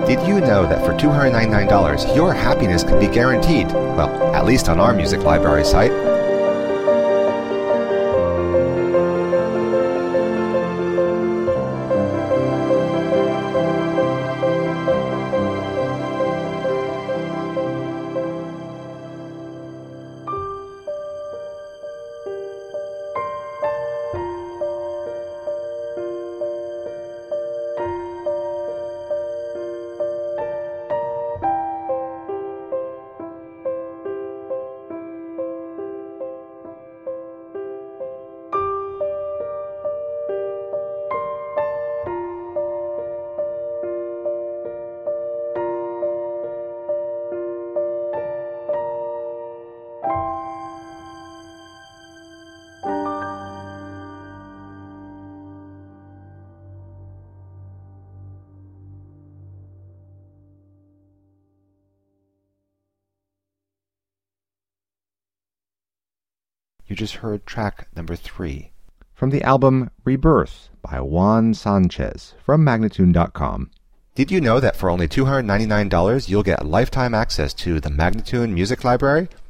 Did you know that for $299, your happiness can be guaranteed? Well, at least on our music library site. You just heard track number 3 from the album Rebirth by Juan Sanchez from Magnatune.com. Did you know that for only $299 you'll get lifetime access to the Magnatune Music Library?